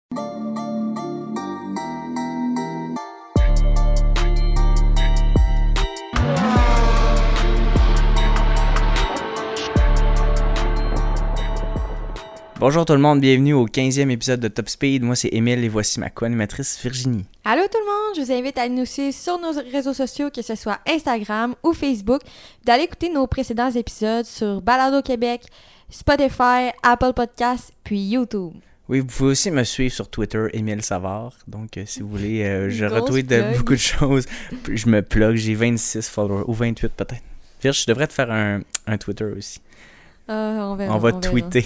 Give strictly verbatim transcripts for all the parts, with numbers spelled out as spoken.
Bonjour tout le monde, bienvenue au quinzième épisode de Top Speed. Moi c'est Émile et voici ma co-animatrice Virginie. Allô tout le monde, je vous invite à nous suivre sur nos réseaux sociaux, que ce soit Instagram ou Facebook, d'aller écouter nos précédents épisodes sur Balado Québec, Spotify, Apple Podcasts, puis YouTube. Oui, vous pouvez aussi me suivre sur Twitter, Émile Savard. Donc euh, si vous voulez, euh, je Grosse retweet plug. de beaucoup de choses. Je me plug, j'ai vingt-six followers, ou vingt-huit peut-être. Virge, je devrais te faire un, un Twitter aussi. Euh, on, verra, on va on tweeter.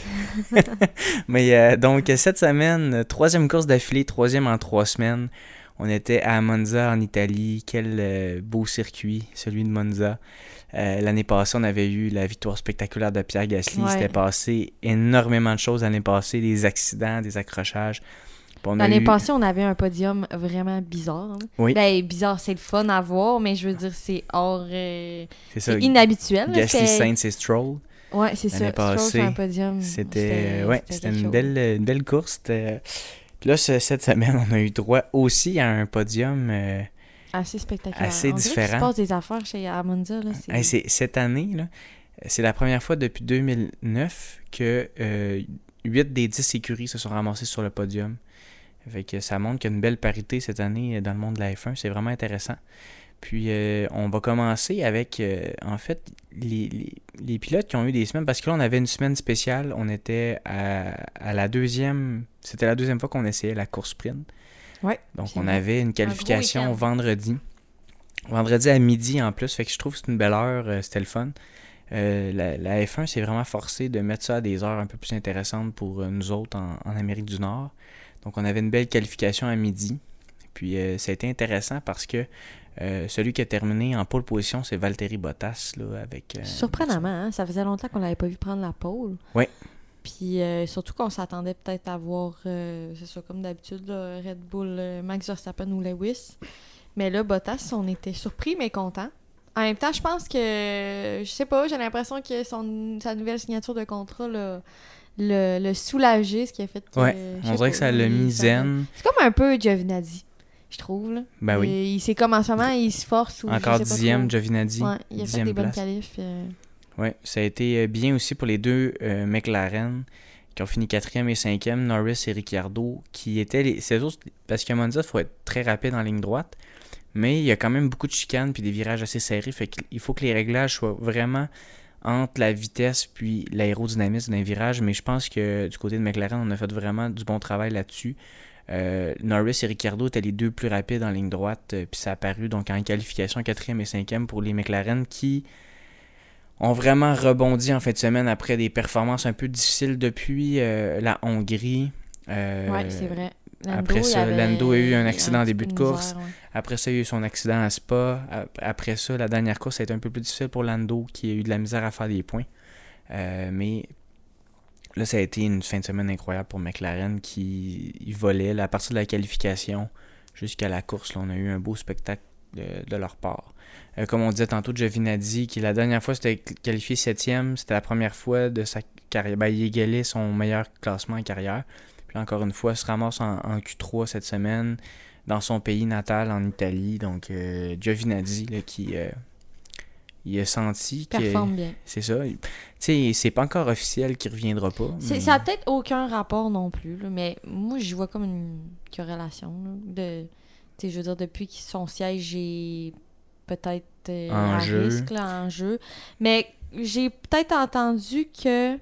Mais euh, donc, cette semaine, troisième course d'affilée, troisième en trois semaines. On était à Monza, en Italie. Quel euh, beau circuit, celui de Monza. Euh, l'année passée, on avait eu la victoire spectaculaire de Pierre Gasly. Ouais. C'était passé énormément de choses l'année passée, des accidents, des accrochages. On L'année eu... passée, on avait un podium vraiment bizarre. Hein? Oui. Ben, bizarre, c'est le fun à voir, mais je veux dire, c'est hors... Euh, c'est ça. c'est inhabituel. là, Gasly, c'était... Sainz et Stroll. Ouais, c'est L'année ça. passée, Stroll sur un podium. C'était, C'était, ouais, c'était, c'était quelque une chose. belle, une belle course. C'était... Puis là, ce- cette semaine, on a eu droit aussi à un podium euh, Assez spectaculaire. assez on dirait différent. qu'il se passe des affaires chez à Monza. Là, c'est... Hey, c'est, cette année, là, c'est la première fois depuis deux mille neuf que euh, huit des dix écuries se sont ramassées sur le podium. Fait que ça montre qu'il y a une belle parité cette année dans le monde de la F un. C'est vraiment intéressant. Puis euh, on va commencer avec, euh, en fait, les, les, les pilotes qui ont eu des semaines, parce que là, on avait une semaine spéciale. On était à, à la deuxième, c'était la deuxième fois qu'on essayait la course sprint. Ouais, Donc, c'est on vrai. avait une Un gros qualification week-end. vendredi. Vendredi à midi en plus, fait que je trouve que c'est une belle heure, euh, c'était le fun. Euh, la, la F un, c'est vraiment forcé de mettre ça à des heures un peu plus intéressantes pour euh, nous autres en, en Amérique du Nord. Donc, on avait une belle qualification à midi. Puis, euh, ça a été intéressant parce que euh, celui qui a terminé en pole position, c'est Valtteri Bottas. Là, avec, euh, Surprenamment, hein? Ça faisait longtemps qu'on l'avait pas vu prendre la pole. Oui. Puis euh, surtout qu'on s'attendait peut-être à voir, euh, c'est ça, comme d'habitude, là, Red Bull, euh, Max Verstappen ou Lewis. Mais là, Bottas, on était surpris mais content. En même temps, je pense que, je sais pas, j'ai l'impression que son, sa nouvelle signature de contrat là, le, le soulager, ce qui a fait que... Ouais, je on sais dirait pas, que ça là, l'a il- mis ça- zen. C'est comme un peu Giovinazzi, je trouve. Là. Ben oui. Et il sait comme en ce moment, il se force. Ou Encore je sais pas dixième, trop. Giovinazzi. Ouais, il a fait dixième des bonnes place. qualifs. euh, Oui, ça a été bien aussi pour les deux euh, McLaren qui ont fini quatrième et cinquième, Norris et Ricciardo, qui étaient les. C'est autres, parce qu'à Monza, il faut être très rapide en ligne droite, mais il y a quand même beaucoup de chicanes puis des virages assez serrés, fait qu'il faut que les réglages soient vraiment entre la vitesse puis l'aérodynamisme d'un virage, mais je pense que du côté de McLaren, on a fait vraiment du bon travail là-dessus. Euh, Norris et Ricciardo étaient les deux plus rapides en ligne droite, euh, puis ça a apparu donc en qualification quatrième et cinquième pour les McLaren qui ont vraiment rebondi en fin de semaine après des performances un peu difficiles depuis euh, la Hongrie. Euh, Ouais, c'est vrai. Lando, après il ça, avait Lando a eu un accident en petit début peu de misère, course. ouais. Après ça, il y a eu son accident à Spa. Après ça, la dernière course a été un peu plus difficile pour Lando qui a eu de la misère à faire des points. Euh, mais là, ça a été une fin de semaine incroyable pour McLaren qui il volait. Là, à partir de la qualification jusqu'à la course, là, on a eu un beau spectacle de, de leur part. Euh, comme on disait tantôt, Giovinazzi, qui la dernière fois s'était qualifié septième, c'était la première fois de sa carrière. Ben, il égalait son meilleur classement en carrière. Puis là, encore une fois, il se ramasse en, en Q trois cette semaine dans son pays natal en Italie. Donc, euh, Giovinazzi, là, qui euh, il a senti que Performe bien. c'est ça. Tu sais, c'est pas encore officiel qu'il reviendra pas. C'est, mais... Ça n'a peut-être aucun rapport non plus, là, mais moi, j'y vois comme une corrélation. Là, de, tu sais, je veux dire, depuis que son siège est peut-être euh, En à jeu. risque, là, en jeu. Mais j'ai peut-être entendu que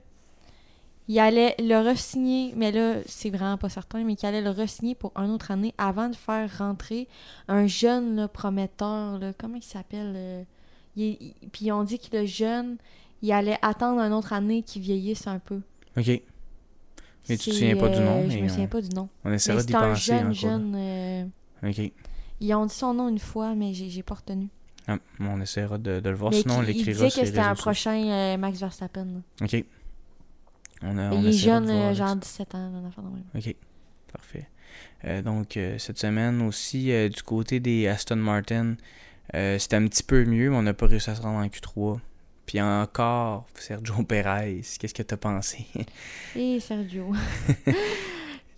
il allait le re-signer, mais là, c'est vraiment pas certain, mais qu'il allait le re-signer pour une autre année avant de faire rentrer un jeune là, prometteur. Là, comment il s'appelle? euh, il est- il- Puis ils ont dit que le jeune, il allait attendre une autre année qu'il vieillisse un peu. OK. Mais tu te C'est, souviens pas du nom, euh, Je mais me souviens on- pas du nom. On Mais essaiera c'est d'y un penser jeune, encore. jeune... euh, OK. Ils ont dit son nom une fois, mais j'ai, j'ai pas retenu. Ah, on essaiera de, de le voir, mais sinon on qui- il l'écrira disait sur que les c'était un réseaux sociaux. prochain euh, Max Verstappen. là. OK. On a, Mais on il est essaiera jeune, de voir euh, avec genre ça. dix-sept ans. Là, enfin, ouais. OK. Parfait. Euh, donc, euh, cette semaine aussi, euh, du côté des Aston Martin, euh, c'était un petit peu mieux, mais on n'a pas réussi à se rendre en Q trois. Puis encore, Sergio Perez, qu'est-ce que t'as pensé? Et Sergio.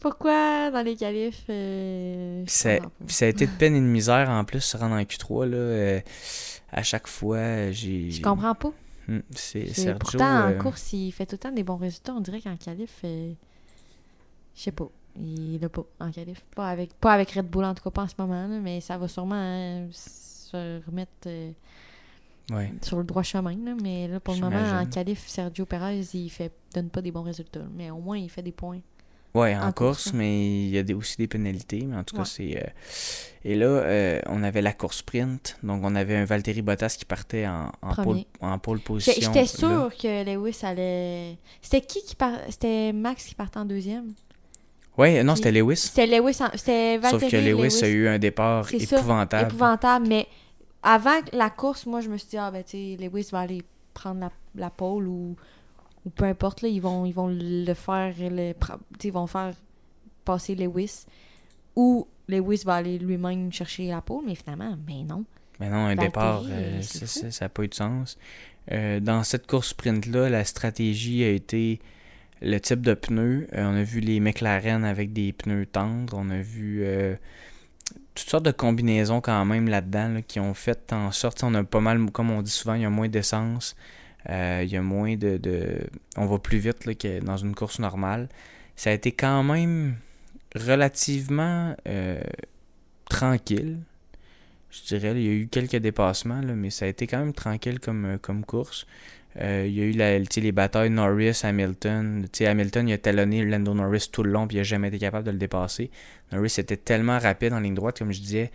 Pourquoi dans les qualifs euh, ça, ça a été de peine et de misère en plus se rendre en Q trois. Là, euh, à chaque fois, j'ai. Je comprends pas. Hmm, c'est C'est, Sergio. pourtant, euh, en course, il fait tout le temps des bons résultats. On dirait qu'en qualif, euh, je sais pas. Il l'a pas en qualif. Pas avec, pas avec Red Bull, en tout cas, pas en ce moment. Là, mais ça va sûrement hein, se remettre euh, ouais. sur le droit chemin. Là, mais là, pour le moment, J'imagine. en qualif, Sergio Perez, il fait, donne pas des bons résultats. Mais au moins, il fait des points. Ouais, en, En course, course, là. mais il y a des, aussi des pénalités. Mais en tout cas, Ouais. c'est. euh, Et là, euh, on avait la course sprint. Donc, on avait un Valtteri Bottas qui partait en, en, pole, Premier. en pole J'ai- position. J'étais là. sûre que Lewis allait. C'était qui qui part... C'était Max qui partait en deuxième. Ouais, non, Qui- c'était Lewis. C'était Lewis. En... C'était Valtteri. Sauf que Lewis, a eu un départ C'est ça, épouvantable. épouvantable. Mais avant la course, moi, je me suis dit, ah, ben, tu sais, Lewis va aller prendre la, la pole ou, ou peu importe, là, ils vont, ils vont le faire, le, pra- tu sais, ils vont faire passer Lewis. Ou Lewis va aller lui-même chercher la pole, mais finalement, ben non. Mais non, un Valtteri, départ, euh, c'est ça- fou. ça ça n'a pas eu de sens. Euh, dans cette course sprint-là, la stratégie a été le type de pneus. Euh, on a vu les McLaren avec des pneus tendres. On a vu euh, toutes sortes de combinaisons quand même là-dedans là, qui ont fait en sorte, on a pas mal, comme on dit souvent, il y a moins d'essence. Euh, il y a moins de, de... On va plus vite là, que dans une course normale. Ça a été quand même relativement euh, tranquille. Je dirais, il y a eu quelques dépassements, là, mais ça a été quand même tranquille comme, euh, comme course. Euh, il y a eu la, les batailles Norris-Hamilton. Hamilton, il a talonné Lando Norris tout le long, puis il n'a jamais été capable de le dépasser. Norris était tellement rapide en ligne droite, comme je disais.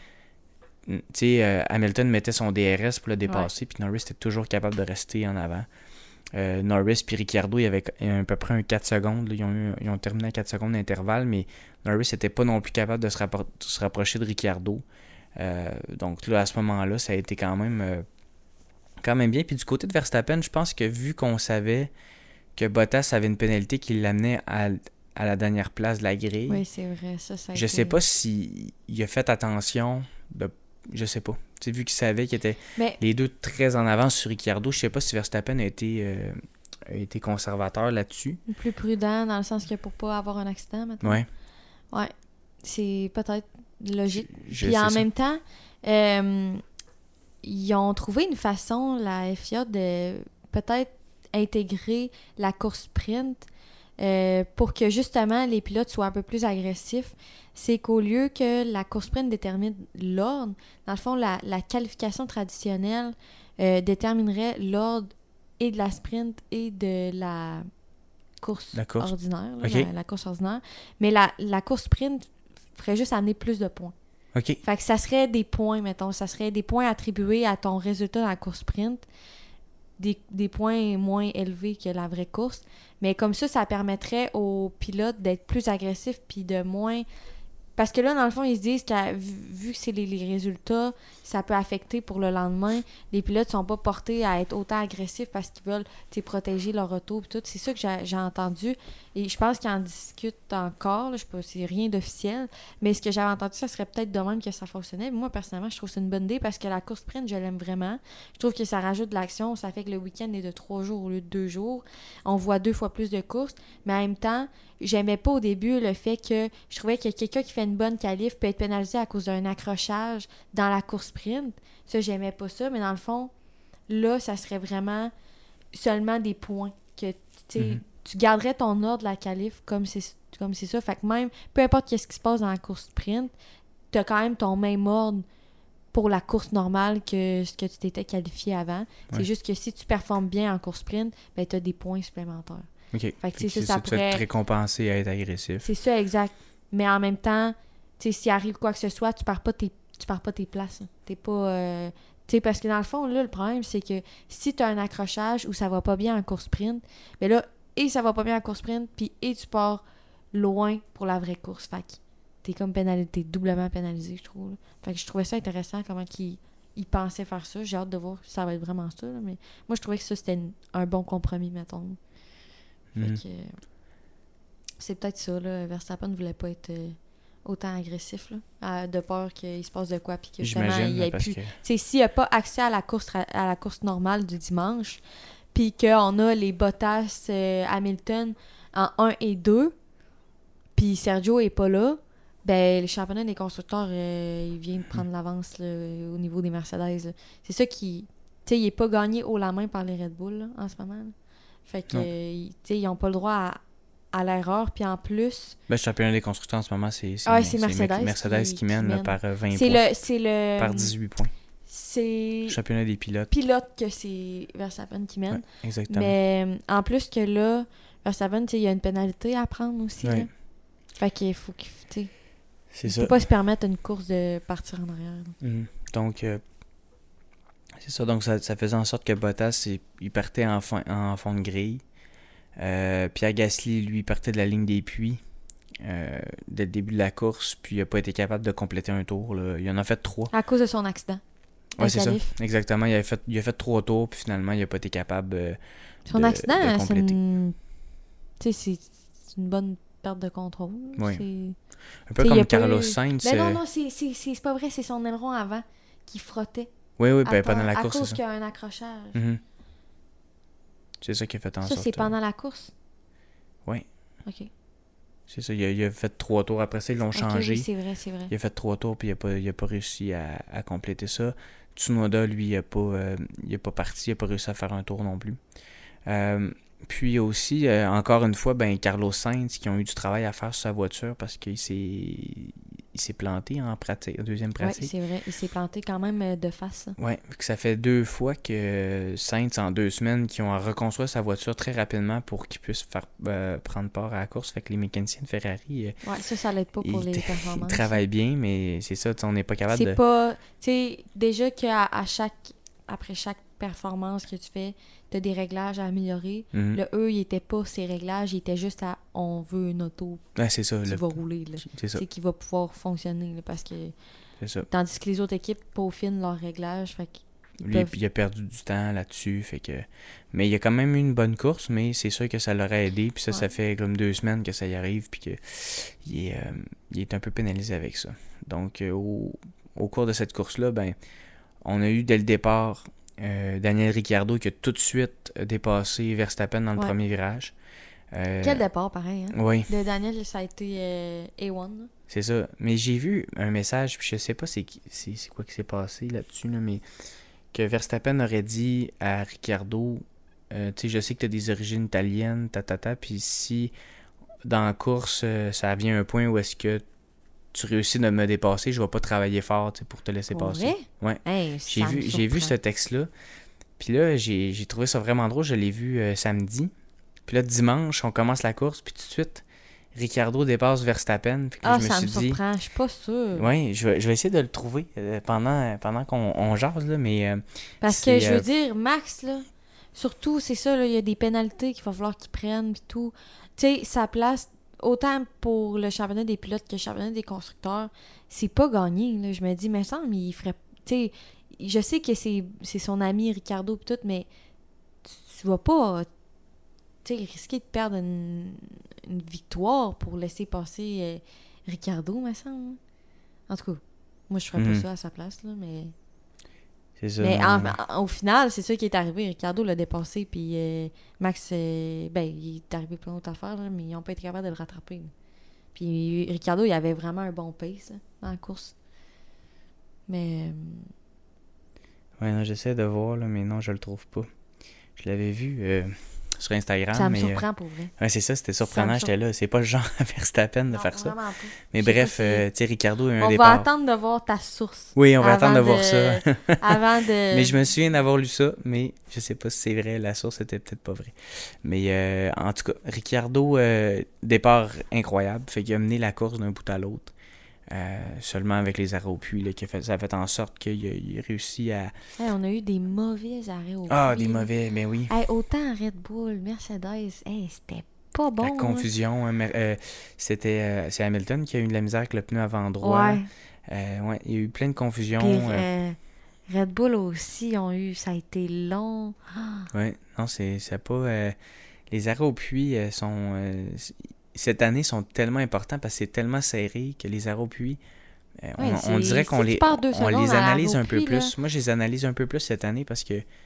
Euh, Hamilton mettait son D R S pour le dépasser, ouais. Puis Norris était toujours capable de rester en avant. Euh, Norris puis Ricciardo, il y avait à peu près un quatre secondes. Là, ils, ont eu, ils ont terminé à quatre secondes d'intervalle, mais Norris n'était pas non plus capable de se, rappro- de se rapprocher de Ricciardo. Euh, donc là, à ce moment-là, ça a été quand même, euh, quand même bien. Puis du côté de Verstappen, je pense que vu qu'on savait que Bottas avait une pénalité qui l'amenait à, à la dernière place de la grille, oui, c'est vrai, ça, ça a je été... sais pas s'il a fait attention de... Je sais pas. Tu sais, vu qu'il savait qu'il était mais... les deux très en avance sur Ricciardo, je sais pas si Verstappen a été, euh, a été conservateur là-dessus. Plus prudent, dans le sens que pour pas avoir un accident, maintenant. Ouais. Ouais. C'est peut-être logique. Je, je Puis en ça. même temps, euh, ils ont trouvé une façon, la F I A, de peut-être intégrer la course sprint euh, pour que justement les pilotes soient un peu plus agressifs. C'est qu'au lieu que la course sprint détermine l'ordre, dans le fond, la, la qualification traditionnelle euh, déterminerait l'ordre et de la sprint et de la course, la course. ordinaire. Là, okay. la, la course ordinaire. Mais la, la course sprint ferait juste amener plus de points. OK. Fait que ça serait des points, mettons. Ça serait des points attribués à ton résultat dans la course sprint. Des, des points moins élevés que la vraie course. Mais comme ça, ça permettrait aux pilotes d'être plus agressifs puis de moins... Parce que là, dans le fond, ils se disent que vu, vu que c'est les, les résultats, ça peut affecter pour le lendemain. Les pilotes sont pas portés à être autant agressifs parce qu'ils veulent protéger leur auto et tout. C'est ça que j'ai, j'ai entendu. Et je pense qu'ils en discutent encore. Là, je sais pas, c'est rien d'officiel. Mais ce que j'avais entendu, ça serait peut-être de même que ça fonctionnait. Mais moi, personnellement, je trouve que c'est une bonne idée parce que la course sprint, je l'aime vraiment. Je trouve que ça rajoute de l'action. Ça fait que le week-end est de trois jours au lieu de deux jours. On voit deux fois plus de courses. Mais en même temps, j'aimais pas au début le fait que je trouvais que quelqu'un qui fait une bonne qualif peut être pénalisé à cause d'un accrochage dans la course sprint. Ça, j'aimais pas ça, mais dans le fond, là, ça serait vraiment seulement des points que, tu sais, mm-hmm. tu garderais ton ordre de la qualif comme c'est, comme c'est ça. Fait que même, peu importe qu'est-ce qui se passe dans la course sprint, t'as quand même ton même ordre pour la course normale que ce que tu t'étais qualifié avant. Ouais. C'est juste que si tu performes bien en course sprint, ben t'as des points supplémentaires. OK. Fait que, fait que ça, ça, ça ça pourrait... te récompenser à être agressif. C'est ça, exact. Mais en même temps, tu sais, s'il arrive quoi que ce soit, tu perds pas tes, tu perds pas tes places. Hein. T'es pas... Euh... Tu sais, parce que dans le fond, là, le problème, c'est que si tu as un accrochage où ça va pas bien en course sprint, ben là, et ça va pas bien en course sprint, puis et tu pars loin pour la vraie course. Fait que t'es comme pénalisé, t'es doublement pénalisé, je trouve. Là. Fait que je trouvais ça intéressant, comment qu'ils ils pensaient faire ça. J'ai hâte de voir si ça va être vraiment ça. Là. Mais moi, je trouvais que ça, c'était un bon compromis, mettons. Fait mm-hmm. que... C'est peut-être ça, là. Verstappen ne voulait pas être euh, autant agressif, là, de peur qu'il se passe de quoi, puis que justement, il n'y ait plus... Que... Tu sais, s'il n'y a pas accès à la course à la course normale du dimanche, puis qu'on a les Bottas euh, Hamilton en un et deux, puis Sergio est pas là, ben le championnat des constructeurs, euh, il vient de prendre l'avance là, au niveau des Mercedes. Là. C'est ça qui... Tu sais, il est pas gagné haut la main par les Red Bull là, en ce moment. Là. Fait que, euh, tu sais, ils ont pas le droit à, à l'erreur, puis en plus... Ben, le championnat des constructeurs en ce moment, c'est, c'est, ah ouais, c'est c'est Mercedes, Mercedes qui, qui mène, qui là, mène. par euh, vingt c'est points. Le, c'est le... Par dix-huit points. C'est... Le championnat des pilotes. Pilote que c'est Verstappen qui mène. Ouais, exactement. Mais euh, en plus que là, Verstappen, il y a une pénalité à prendre aussi. Ouais. Là. Fait qu'il faut qu'il... Tu C'est ne ça. peut pas se permettre une course de partir en arrière. Mmh. Donc, euh, c'est ça. Donc, ça, ça faisait en sorte que Bottas, il, il partait en, fin, en fond de grille. Euh, Pierre Gasly, lui, partait de la ligne des puits euh, dès le début de la course, puis il n'a pas été capable de compléter un tour. Là. Il en a fait trois. À cause de son accident. Oui, c'est ça. Exactement. Il a, fait, il a fait trois tours, puis finalement, il n'a pas été capable euh, son de, accident, de c'est une... c'est, c'est une bonne perte de contrôle. Oui. C'est... Un peu T'sais, comme Carlos eu... Sainz. Mais non, euh... non, c'est, c'est, c'est, c'est pas vrai. C'est son aileron avant qui frottait. Oui, oui, ben, Attends, pendant la à course, cause c'est qu'il y ça. a un accrochage. Mm-hmm. C'est ça qui a fait en ça, sorte... Ça, c'est pendant la course? Oui. OK. C'est ça, il a, il a fait trois tours. Après ça, ils l'ont okay, changé. Oui, c'est vrai, c'est vrai. Il a fait trois tours, puis il n'a pas, il a pas réussi à, à compléter ça. Tsunoda, lui, il n'a pas, euh, il a pas parti, il n'a pas réussi à faire un tour non plus. Euh, puis aussi, euh, encore une fois, ben Carlos Sainz, qui ont eu du travail à faire sur sa voiture parce qu'il s'est, il s'est planté en pratique, en deuxième pratique. Oui, c'est vrai. Il s'est planté quand même de face. Oui, ça fait deux fois que Sainz, en deux semaines, qui ont à reconstruire sa voiture très rapidement pour qu'il puisse faire euh, prendre part à la course. Fait que les mécaniciens de Ferrari... Oui, ça, ça l'aide pas pour les t- performances. Ils travaillent bien, mais c'est ça, on n'est pas capable c'est de... C'est pas... Tu sais, déjà qu'à à chaque... après chaque performance que tu fais, tu as des réglages à améliorer. Mm-hmm. Là, eux, ils étaient pas ces réglages, ils étaient juste à on veut une auto ouais, c'est ça, qui le... va rouler. Là. C'est ça. C'est qui va pouvoir fonctionner. Là, parce que. C'est ça. Tandis que les autres équipes peaufinent leurs réglages. Fait Lui, peuvent... il a perdu du temps là-dessus. Fait que... Mais il a quand même eu une bonne course, mais c'est sûr que ça l'aurait aidé. Puis ça, ouais. ça fait comme deux semaines que ça y arrive. Puis qu'il est, euh, il est un peu pénalisé avec ça. Donc, euh, au... au cours de cette course-là, ben, on a eu dès le départ. Euh, Daniel Ricciardo qui a tout de suite dépassé Verstappen dans le ouais. premier virage. Euh, Quel départ, pareil. Hein? Oui. De Daniel, ça a été euh, A un. Là. C'est ça. Mais j'ai vu un message, puis je sais pas c'est, c'est, c'est quoi qui s'est passé là-dessus, là, mais que Verstappen aurait dit à Ricciardo, euh, tu sais, je sais que tu as des origines italiennes, tatata, puis si dans la course, euh, ça vient à un point où est-ce que tu réussis de me dépasser, je vais pas travailler fort pour te laisser pour passer. Vrai? Ouais. Hey, j'ai vu, j'ai vu ce texte-là. Puis là, j'ai, j'ai trouvé ça vraiment drôle. Je l'ai vu euh, samedi. Puis là, dimanche, on commence la course. Puis tout de suite, Ricciardo dépasse Verstappen. Puis ah, je me ça suis me dit, surprend. Je suis pas sûre. Oui, je vais, je vais essayer de le trouver euh, pendant, pendant qu'on on jase. Là, mais, euh, parce que je veux euh... dire, Max, là, surtout, c'est ça, il y a des pénalités qu'il va falloir qu'il prenne. Puis tout. Tu sais, sa place... Autant pour le championnat des pilotes que le championnat des constructeurs, c'est pas gagné. Là. Je me dis, mais ça, mais il ferait. Tu sais, je sais que c'est, c'est son ami Ricciardo et tout, mais tu, tu vas pas tu sais, risquer de perdre une, une victoire pour laisser passer euh, Ricciardo, me semble. En tout cas, moi, je ferais mm-hmm. pas ça à sa place, là, mais. C'est ça. Mais en, en, au final, c'est ça qui est arrivé. Ricciardo l'a dépassé, puis euh, Max, euh, ben, il est arrivé plein d'autres affaires, là, mais ils n'ont pas été capables de le rattraper. Là. Puis Ricciardo, il avait vraiment un bon pace là, dans la course. Mais. Euh... Ouais, non, j'essaie de voir, là, mais non, je le trouve pas. Je l'avais vu euh, sur Instagram. Ça me mais, surprend euh... pour vrai. Ouais, c'est ça, c'était surprenant. J'étais là. C'est pas le genre à Verstappen de non, faire ça. Pas. Mais bref, si... euh, tu sais, Ricciardo a un on départ. On va attendre de voir ta source. Oui, on va attendre de, de voir ça. avant de. Mais je me souviens d'avoir lu ça, mais je sais pas si c'est vrai. La source était peut-être pas vraie. Mais euh, en tout cas, Ricciardo, euh, départ incroyable. Fait qu'il a mené la course d'un bout à l'autre. Euh, seulement avec les arrêts au puits, là, qui a fait, ça a fait en sorte qu'il a, il a réussi à... Hey, on a eu des mauvais arrêts au puits. Ah, des mauvais, mais oui. Hey, autant Red Bull, Mercedes, hey, c'était pas bon. La confusion, hein, euh, c'était euh, c'est Hamilton qui a eu de la misère avec le pneu avant droit. Ouais. Euh, ouais, il y a eu plein de confusion. Puis, euh... Euh, Red Bull aussi ont eu, ça a été long. Ouais, non, c'est, c'est pas... Euh, les arrêts au puits euh, sont... Euh, cette année sont tellement importants parce que c'est tellement serré que les arrêts au puits, euh, ouais, on, on dirait qu'on les, on les analyse un peu puits, plus. là. Moi, je les analyse un peu plus cette année parce que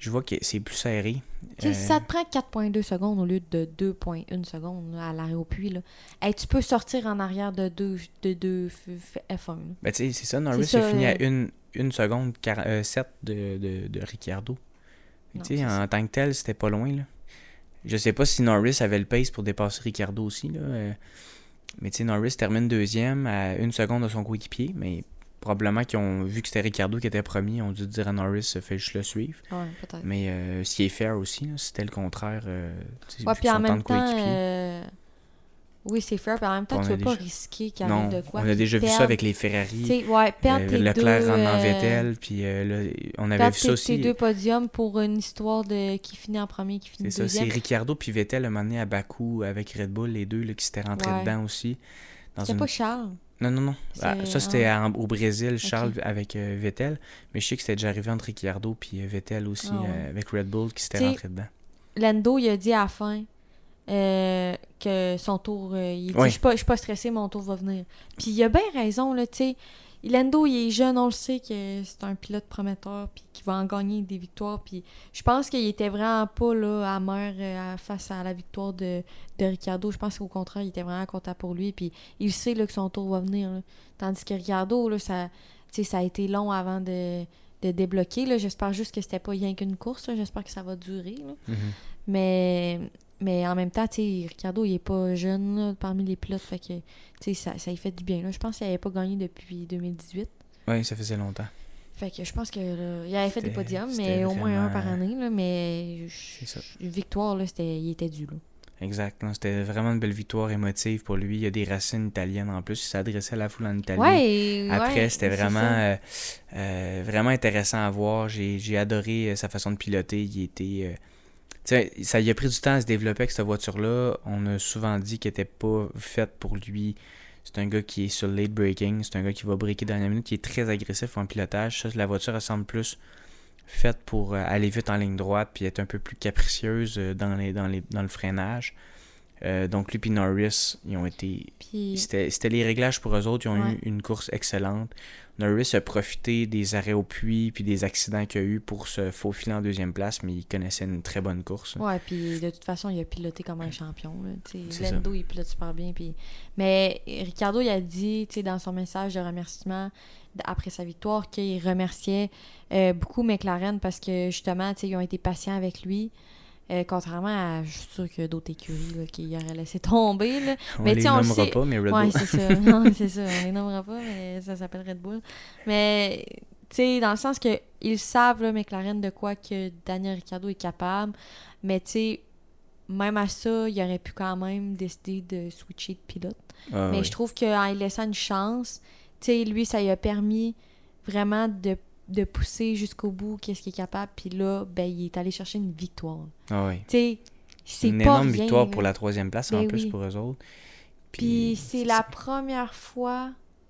je vois que c'est plus serré. Tu sais, Euh, si ça te prend quatre virgule deux secondes au lieu de deux virgule un secondes là, à l'arrêt au puits, là, hey, tu peux sortir en arrière de deux, de deux F un. Là. Ben, tu sais, c'est ça. Norris C'est a ça, fini euh, à une, une seconde sept de, de, de Ricciardo. Non, Tu sais, c'est en ça. tant que tel, c'était pas loin, là. Je sais pas si Norris avait le pace pour dépasser Ricciardo aussi, là. euh, mais tu sais, Norris termine deuxième à une seconde de son coéquipier, mais probablement qu'ils ont vu que c'était Ricciardo qui était premier, ils ont dû dire à Norris, fait juste le suivre. Ouais, peut-être. Mais euh, ce qui est fair aussi, là, si c'était le contraire, euh, tu sais, Ouais, vu puis qu'ils en sont même de temps, coéquipiers. euh, oui, c'est fair, puis en même temps, On tu a veux pas déjà- risquer qu'il arrive Non, de quoi. on a qu'ils déjà vu ça perdent. avec les Tu Ferrari. sais, ouais, perdre Euh, tes Leclerc deux... rentre dans euh, Vettel, puis euh, là, on avait perdre vu tes, ça aussi. tes deux podiums pour une histoire de qui finit en premier, qui finit C'est ça, c'est deuxième. Ricciardo puis Vettel, un moment donné à Bakou avec Red Bull, les deux là, qui s'étaient rentrés Ouais. dedans aussi. Dans C'était une... pas Charles. Non, non, non. C'est- Ah, ça, c'était ah. en- au Brésil, Charles Ok. avec euh, Vettel. Mais je sais que c'était déjà arrivé entre Ricciardo puis euh, Vettel aussi, Ah ouais. euh, avec Red Bull, qui s'était T'sais, rentré dedans. Lando, il a dit à la fin euh, que son tour... euh, il dit, Oui. je suis pas, je suis pas stressé, mon tour va venir. Puis il a bien raison, là, tu sais. Lando, il est jeune, on le sait que c'est un pilote prometteur, puis qu'il va en gagner des victoires. Puis je pense qu'il était vraiment pas là, amer euh, face à la victoire de, de Ricciardo. Je pense qu'au contraire, il était vraiment content pour lui. Puis il sait là, que son tour va venir. Là. Tandis que Ricciardo, là, ça, tu sais, ça a été long avant de, de débloquer. Là. J'espère juste que c'était pas rien qu'une course. Là. J'espère que ça va durer. Là. Mhm. Mais, mais en même temps, tu sais, Ricciardo, il est pas jeune là, parmi les pilotes. Fait que, tu sais, ça, ça lui fait du bien. Là. Je pense qu'il n'avait pas gagné depuis deux mille dix-huit. Oui, ça faisait longtemps. Fait que je pense que là, il avait fait des C'était- podiums, c'était mais au moins un vraiment- par année. Là, mais C'est ça. une victoire, là, c'était, il était dû. Là. Exact. Non, c'était vraiment une belle victoire émotive pour lui. Il y a des racines italiennes en plus. Il s'adressait à la foule en Italie. Ouais, Après, ouais, c'était c'est vraiment, ça. euh, euh, vraiment intéressant à voir. J'ai, j'ai adoré euh, sa façon de piloter. Il était, euh, tu sais, ça lui a pris du temps à se développer avec cette voiture-là. On a souvent dit qu'elle n'était pas faite pour lui. C'est un gars qui est sur le late braking. C'est un gars qui va breaker dans la minute, qui est très agressif en pilotage. Ça, la voiture ressemble plus faite pour euh, aller vite en ligne droite puis être un peu plus capricieuse euh, dans, les, dans, les, dans le freinage. Euh, donc lui et Norris, ils ont été... Puis, C'était, c'était les réglages pour eux autres. Ils ont Ouais. eu une course excellente. Norris a profité des arrêts au puits puis des accidents qu'il y a eu pour se faufiler en deuxième place, mais il connaissait une très bonne course. ouais, puis de toute façon, il a piloté comme un champion. Là, tu sais. C'est Lando, il pilote super bien. Puis... Mais Ricciardo, il a dit tu sais, dans son message de remerciement d- après sa victoire qu'il remerciait euh, beaucoup McLaren parce que justement, tu sais, ils ont été patients avec lui. Euh, contrairement à, je suis sûre qu'il y a d'autres écuries là, qui auraient laissé tomber. Là. On Mais les tu sais, on le nommera sait- pas, mais Red Ouais, Bull. c'est ça. Non, c'est ça. On les nommera pas, mais ça s'appelle Red Bull. Mais, tu sais, dans le sens que ils savent, là, McLaren, de quoi que Daniel Ricciardo est capable. Mais, tu sais, même à ça, il aurait pu quand même décider de switcher de pilote. Ah, mais oui. je trouve qu'en lui laissant une chance, tu sais, lui, ça lui a permis vraiment de, de pousser jusqu'au bout qu'est-ce qu'il est capable. Puis là, ben, il est allé chercher une victoire. Ah oui. Tu sais, c'est Une pas énorme rien, victoire là. pour la troisième place Ben en plus oui. pour eux autres. Puis c'est c'est la ça. première fois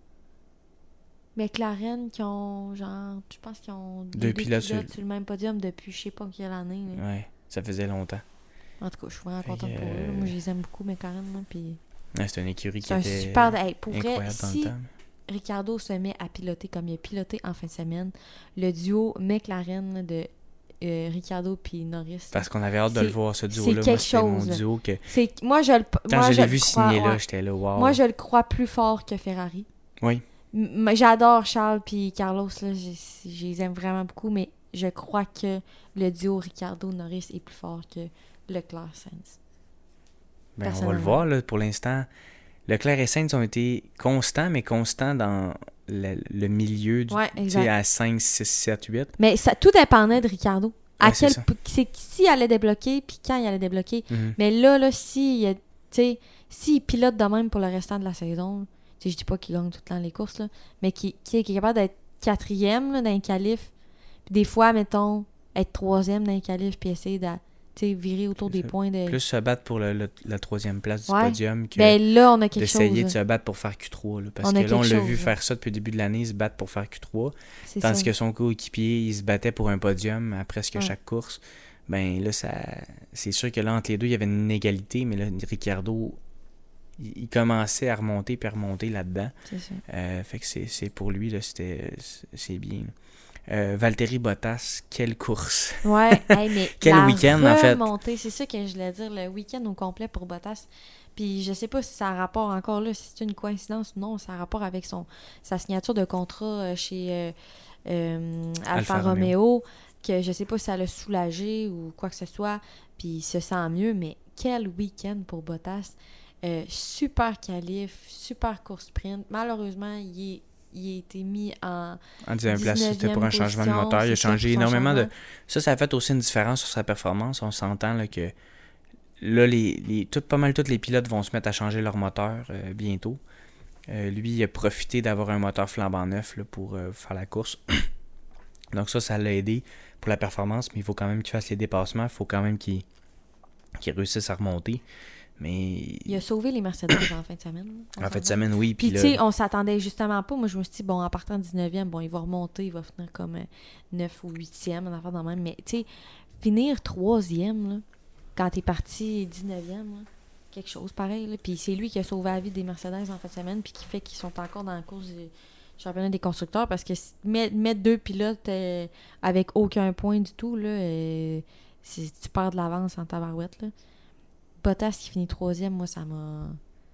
McLaren qui ont, genre, je pense qu'ils ont Deux pilotes sur- sur le même podium depuis je sais pas quelle année. là. Ouais, ça faisait longtemps. En tout cas, je suis vraiment Fait contente que, pour eux. euh, Moi, je les aime beaucoup, McLaren. Là, puis Ouais, c'était une écurie qui c'est un était super... Hey, pour vrai, incroyable dans le si temps. Ricardo se met à piloter comme il a piloté en fin de semaine, le duo McLaren de euh, Ricardo puis Norris, Parce qu'on avait hâte de c'est- le voir, ce c'est duo-là. Moi, quelque c'était mon chose. duo que... c'est moi je le Quand moi, je l'ai le vu crois, signer là, ouais. j'étais là, wow. Moi, je le crois plus fort que Ferrari. Oui. M- J'adore Charles puis Carlos, là, je, je les aime vraiment beaucoup, mais je crois que le duo Ricardo-Norris est plus fort que Leclerc-Sainz. Ben, on va le personnellement. voir, là, pour l'instant. Leclerc et Sainz ont été constants, mais constants dans le, le milieu, du, Ouais, tu sais, exact. à cinq, six, sept, huit. Mais ça, tout dépendait de Ricardo. À Ouais, c'est quel ça. p- c'est s'il allait débloquer puis quand il allait débloquer. Mhm. Mais là, là, si il, tu sais, s'il pilote de même pour le restant de la saison, tu sais, je dis pas qu'il gagne tout le temps les courses, là, mais qui, qui est capable d'être quatrième là, dans les qualifs, puis des fois, mettons, être troisième dans les qualifs, puis essayer de tu sais, virer autour C'est des ça. points de. Plus se battre pour le, le- la troisième place du Ouais. podium que Ben là, on a quelque chose. d'essayer de là. se battre pour faire Q trois. Là, parce On que a là, on quelque l'a chose, vu là. faire ça depuis le début de l'année, il se battre pour faire Q trois. C'est Tandis ça. que son coéquipier, il se battait pour un podium à presque Ouais. chaque course. Ben là, ça c'est sûr que là, entre les deux, il y avait une égalité, mais là, Ricciardo, il, il commençait à remonter puis à remonter là-dedans. C'est ça. Euh, fait que c'est, c'est pour lui, là, c'était, c'est, c'est bien. Euh, Valtteri Bottas, quelle course! Ouais, hey, mais quel la week-end, en fait! remontée, c'est ça que je voulais dire, le week-end au complet pour Bottas. Puis je sais pas si ça a rapport encore là, si c'est une coïncidence ou non, ça a rapport avec son sa signature de contrat chez euh, euh, Alfa, Alfa Romeo. Romeo, que je sais pas si ça l'a soulagé ou quoi que ce soit, puis il se sent mieux, mais quel week-end pour Bottas! Euh, super qualif, super course sprint. Malheureusement, il, est, il a été mis en en dixième place, c'était pour un changement de moteur. Il a changé énormément de... Ça, ça a fait aussi une différence sur sa performance. On s'entend là, que là, les, les, tout, pas mal tous les pilotes vont se mettre à changer leur moteur euh, bientôt. Euh, lui, il a profité d'avoir un moteur flambant neuf là, pour euh, faire la course. Donc ça, ça l'a aidé pour la performance, mais il faut quand même qu'il fasse les dépassements. Il faut quand même qu'il, qu'il réussisse à remonter. Mais... Il a sauvé les Mercedes en fin de semaine. En fin de semaine, oui. Puis, tu sais, on s'attendait justement pas. Moi, je me suis dit, bon, en partant dix-neuvième, bon, il va remonter, il va finir comme neuf ou huitième, en affaire dans même. Mais, tu sais, finir troisième, là, quand t'es parti dix-neuvième, là, quelque chose pareil. Là. Puis, c'est lui qui a sauvé la vie des Mercedes en fin de semaine, puis qui fait qu'ils sont encore dans la course du championnat des constructeurs. Parce que mettre, mettre deux pilotes euh, avec aucun point du tout, là, euh, c'est, tu perds de l'avance en tabarouette, là. Bottas qui finit troisième, moi, ça m'a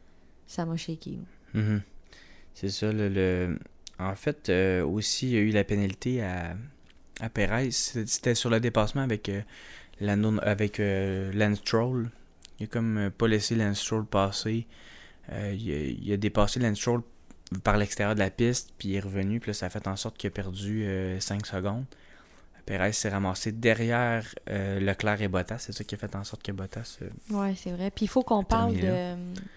ça m'a shaké. Mm-hmm. C'est ça. Le, le... En fait, euh, aussi, il y a eu la pénalité à, à Perez. C'était sur le dépassement avec, euh, Lando... avec euh, Lance Stroll. Il a comme euh, pas laissé Lance Stroll passer. Euh, il, a, il a dépassé Lance Stroll par l'extérieur de la piste, puis il est revenu. Puis là, ça a fait en sorte qu'il a perdu euh, cinq secondes. Perez s'est ramassé derrière euh, Leclerc et Bottas. C'est ça qui a fait en sorte que Bottas... Euh, oui, c'est vrai. Puis il faut qu'on parle de,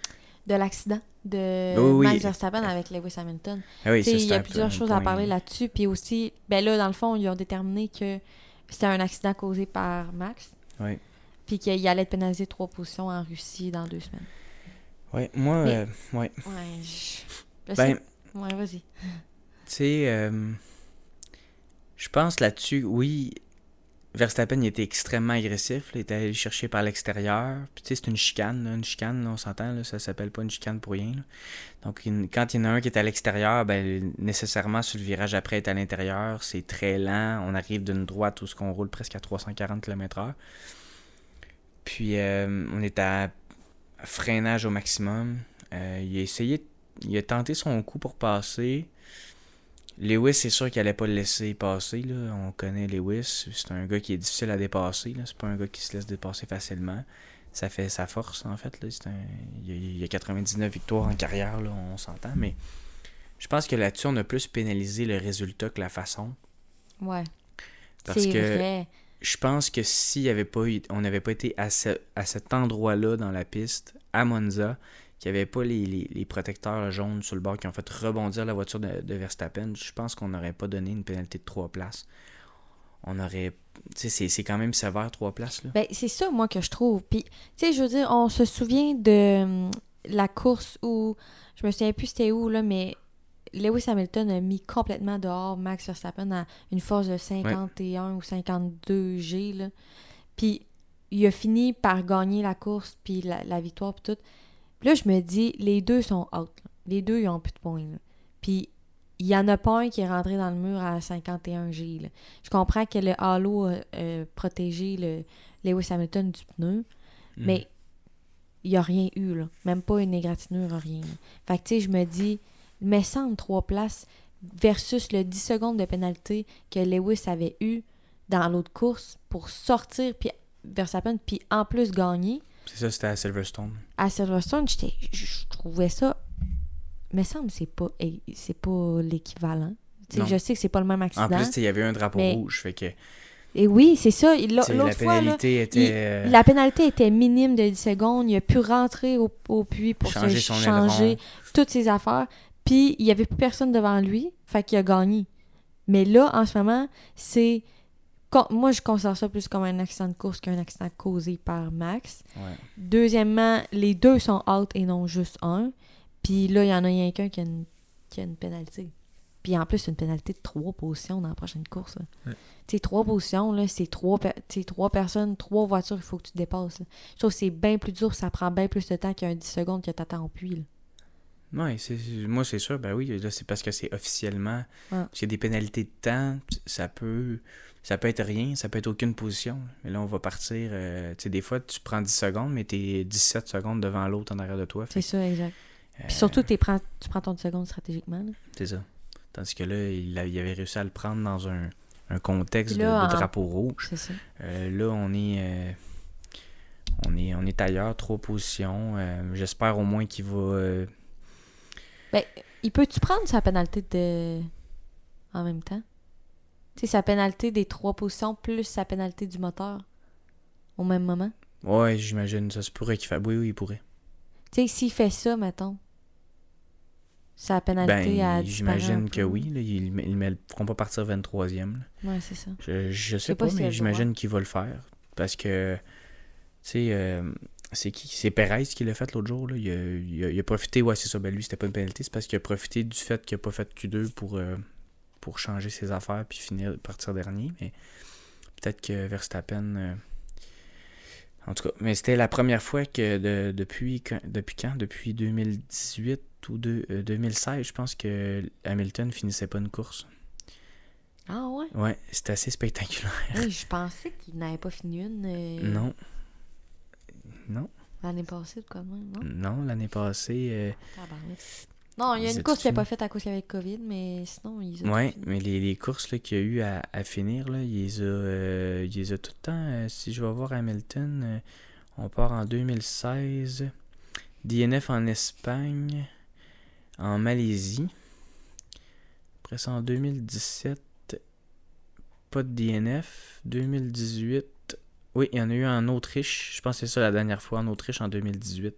de l'accident de oui, Max oui. Verstappen avec Lewis Hamilton. Oui, il y a un plusieurs peu, choses point... à parler là-dessus. Puis aussi, ben là, dans le fond, ils ont déterminé que c'était un accident causé par Max. Oui. Puis qu'il allait être pénalisé trois positions en Russie dans deux semaines. Oui, moi... Mais, euh, ouais. Ouais, je... Ben, ouais, vas-y. Tu sais... Euh... Je pense là-dessus, oui, Verstappen il était extrêmement agressif. Là, il était allé le chercher par l'extérieur. Puis tu sais, c'est une chicane. Là, une chicane, là, on s'entend, là, ça s'appelle pas une chicane pour rien. Là. Donc une, quand il y en a un qui est à l'extérieur, ben nécessairement sur le virage après être à l'intérieur, c'est très lent. On arrive d'une droite où on roule presque à trois cent quarante kilomètres heure. Puis euh, on est à freinage au maximum. Euh, il a essayé, il a tenté son coup pour passer. Lewis, c'est sûr qu'il allait pas le laisser passer. Là. On connaît Lewis. C'est un gars qui est difficile à dépasser. Là. C'est pas un gars qui se laisse dépasser facilement. Ça fait sa force, en fait. Là. C'est un... Il y a quatre-vingt-dix-neuf victoires en carrière, là, on s'entend. Mais je pense que là-dessus, on a plus pénalisé le résultat que la façon. Ouais. Parce c'est que vrai. Je pense que si y avait pas eu, on n'avait pas été à, ce, à cet endroit-là dans la piste, à Monza, qu'il n'y avait pas les, les, les protecteurs jaunes sur le bord qui ont fait rebondir la voiture de, de Verstappen, je pense qu'on n'aurait pas donné une pénalité de trois places. On aurait... Tu sais, c'est, c'est quand même sévère, trois places, là. Ben, c'est ça, moi, que je trouve. Puis, tu sais, je veux dire, on se souvient de hum, la course où... Je me souviens plus c'était où, là, mais Lewis Hamilton a mis complètement dehors Max Verstappen à une force de cinquante et un ouais. ou cinquante-deux G, là. Puis, il a fini par gagner la course, puis la, la victoire, puis tout. Puis là, je me dis, les deux sont out. Là. Les deux, ils ont plus de points. Là. Puis, il y en a pas un qui est rentré dans le mur à cinquante et un G. Là. Je comprends que le halo a euh, protégé le Lewis Hamilton du pneu, mm. mais il n'y a rien eu. Là. Même pas une égratignure, rien. Là. Fait que, tu sais, je me dis, mais sans trois places versus le dix secondes de pénalité que Lewis avait eu dans l'autre course pour sortir puis Verstappen, puis en plus gagner. C'est ça, c'était à Silverstone. À Silverstone, j'étais, je trouvais ça... Mais semble que c'est pas, c'est pas l'équivalent. Je sais que c'est pas le même accident. En plus, il y avait un drapeau mais... rouge, fait que... Et oui, c'est ça. L'autre la fois, pénalité là, était... il, la pénalité était minime de dix secondes. Il a pu rentrer au, au puits pour changer se changer aileron. Toutes ses affaires. Puis, il n'y avait plus personne devant lui. Fait qu'il a gagné. Mais là, en ce moment, c'est... Moi, je considère ça plus comme un accident de course qu'un accident causé par Max. Ouais. Deuxièmement, les deux sont out et non juste un. Puis là, il y en a rien qu'un qui a une, qui a une pénalité. Puis en plus, c'est une pénalité de trois positions dans la prochaine course. Ouais. Tu sais, trois positions, là, c'est trois, trois personnes, trois voitures, il faut que tu dépasses. Là. Je trouve que c'est bien plus dur, ça prend bien plus de temps qu'un dix secondes que tu attends au puits. Là. Oui, c'est, moi, c'est sûr. Ben oui, là, c'est parce que c'est officiellement... Ouais. S'il y a des pénalités de temps, ça peut... Ça peut être rien, ça peut être aucune position. Mais là, on va partir... euh, tu sais, des fois, tu prends dix secondes, mais t'es dix-sept secondes devant l'autre en arrière de toi. C'est Fait, ça, exact. euh, Puis surtout, t'es prends, tu prends ton seconde stratégiquement. Là. c'est ça. Tandis que là, il, a- il avait réussi à le prendre dans un, un contexte Puis de, là, de en- drapeau rouge. C'est ça. Euh, là, on est... euh, on est, on est ailleurs, trois positions. Euh, j'espère au moins qu'il va... euh, Ben, il peut-tu prendre sa pénalité de... en même temps? Tu sais, sa pénalité des trois positions plus sa pénalité du moteur au même moment? Ouais, j'imagine. Ça se pourrait qu'il fasse... Oui, oui, il pourrait. Tu sais, s'il fait ça, mettons, sa pénalité Ben, à j'imagine que oui. Là, il ne le feront pas partir vingt-troisième. Là. Ouais, c'est ça. Je, je sais sais pas, pas s'il a mais le j'imagine qu'il va le faire. Parce que, tu sais, euh, c'est qui C'est Perez qui l'a fait l'autre jour. Là. Il, a, il, a, il a profité, ouais, c'est ça. Ben, lui, c'était pas une pénalité. C'est parce qu'il a profité du fait qu'il a pas fait Q deux pour, euh, pour changer ses affaires puis finir partir dernier. Mais peut-être que Verstappen. Euh, en tout cas, mais c'était la première fois que de, depuis, quand, depuis quand Depuis deux mille dix-huit ou de, euh, deux mille seize, je pense que Hamilton finissait pas une course. Ah ouais? Ouais, c'était assez spectaculaire. Oui, je pensais qu'il n'avait pas fini une euh, Non. Non. l'année passée ou quoi de même, non? Non, l'année passée. Euh, Tabarouette. Non, il y a Ils une étaient course qu'il n'a finis. pas faite à cause qu'il y avait le COVID, mais sinon, ils ont ouais, tout fini. mais les, les courses là, qu'il y a eu à, à finir, là, il les a, euh, il les a tout le temps. Euh, si je vais voir Hamilton, euh, on part en deux mille seize. D N F en Espagne. En Malaisie. Après ça, en deux mille dix-sept, pas de D N F. deux mille dix-huit, oui, il y en a eu en Autriche. Je pense que c'est ça la dernière fois, en Autriche, en deux mille dix-huit.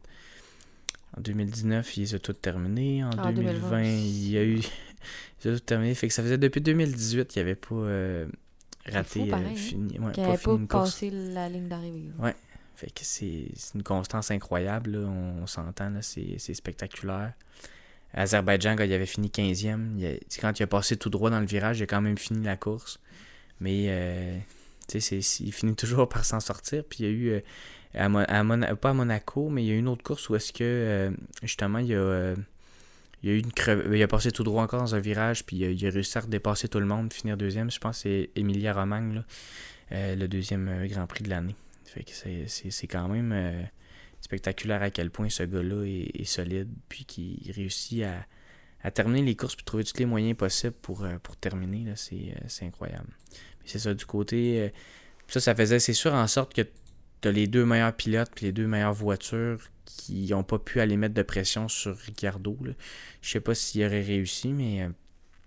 En deux mille dix-neuf, il les a toutes terminées. En En deux mille vingt, il y a eu... il a tout terminé. Fait que ça faisait depuis deux mille dix-huit qu'il n'y avait pas euh, raté, fou, pareil, euh, hein? fini, ouais, Qu'il pas n'avait fini pas une course. passé la ligne d'arrivée. là. Ouais. Fait que c'est, c'est une constance incroyable, là. On, on s'entend, là. C'est, c'est spectaculaire. Azerbaïdjan, quand il avait fini quinzième, il a, quand il a passé tout droit dans le virage, il a quand même fini la course. Mais, euh, tu sais, c'est, il finit toujours par s'en sortir. Puis il y a eu, euh, à, Mon- à Mon- pas à Monaco, mais il y a eu une autre course où est-ce que, euh, justement, il y a, euh, il y a eu une creve... il a passé tout droit encore dans un virage, puis il a, il a réussi à redépasser tout le monde, finir deuxième. Je pense que c'est Emilia Romagna, là, euh, le deuxième euh, Grand Prix de l'année. Fait que c'est, c'est, c'est quand même euh, spectaculaire à quel point ce gars-là est, est solide, puis qu'il réussit à, à terminer les courses, puis trouver tous les moyens possibles pour, euh, pour terminer. Là, c'est, euh, c'est incroyable. Puis c'est ça, du côté... Euh, ça, ça faisait, c'est sûr, en sorte que tu as les deux meilleurs pilotes, puis les deux meilleures voitures qui n'ont pas pu aller mettre de pression sur Ricciardo. Là. Je sais pas s'il aurait réussi, mais... Euh,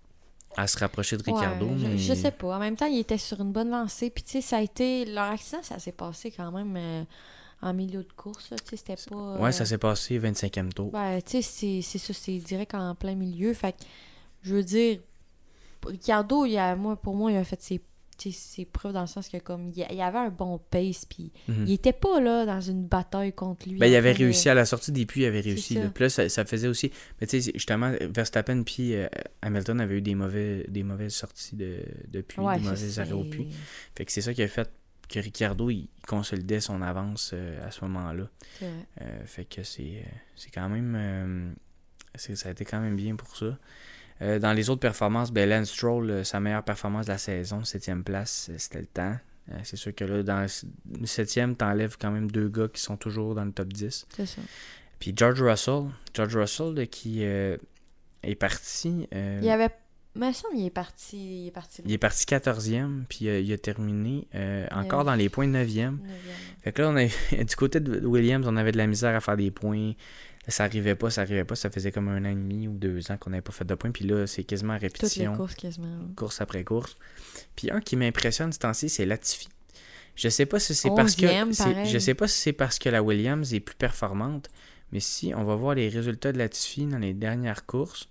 à se rapprocher de Ricciardo. Ouais, mais... je, je sais pas. En même temps, il était sur une bonne lancée. Puis, tu sais, ça a été... Leur accident, ça s'est passé quand même euh, en milieu de course. Tu sais, c'était pas... euh, Ouais, ça s'est passé vingt-cinquième tour. Ben, tu sais, c'est, c'est ça. C'est direct en plein milieu. Fait que, je veux dire, Ricciardo, il a, moi, pour moi, il a fait ses, tu sais, ses preuves dans le sens que, comme, il, y a- il avait un bon pace. Puis, Mhm. il était pas, là, dans une bataille contre lui. Ben, il en avait train de- réussi à la sortie des puits, il avait réussi. ça. Là. Puis là, ça, ça faisait aussi. Mais tu sais, justement, Verstappen puis euh, Hamilton avaient eu des, mauvais, des mauvaises sorties de, de puits, Ouais, des ça, mauvais c'est- arrêts au puits. Fait que c'est ça qui a fait que Ricciardo, il consolidait son avance euh, à ce moment-là. C'est vrai. Euh, fait que c'est, euh, c'est quand même. Euh, c'est, ça a été quand même bien pour ça. Euh, dans les autres performances, ben Lance Stroll, euh, sa meilleure performance de la saison, septième place, euh, c'était le temps. Euh, c'est sûr que là, dans le septième, t'enlèves quand même deux gars qui sont toujours dans le top dix. C'est ça. Puis George Russell, George Russell là, qui euh, est parti. euh, Il y avait... Mais ça, il est parti... Il est parti... il est parti quatorzième, puis euh, il a terminé euh, encore Euh, dans les points neuvième. neuvième. Fait que là, on a, du côté de Williams, on avait de la misère à faire des points. Ça arrivait pas, ça arrivait pas. Ça faisait comme un an et demi ou deux ans qu'on n'avait pas fait de points. Puis là, c'est quasiment à Toutes les répétition, courses, quasiment. course après course. Puis un qui m'impressionne ce temps-ci, c'est Latifi. Je sais pas si c'est parce que onzième, c'est- pareil. je sais pas si c'est parce que la Williams est plus performante, mais si on va voir les résultats de Latifi dans les dernières courses,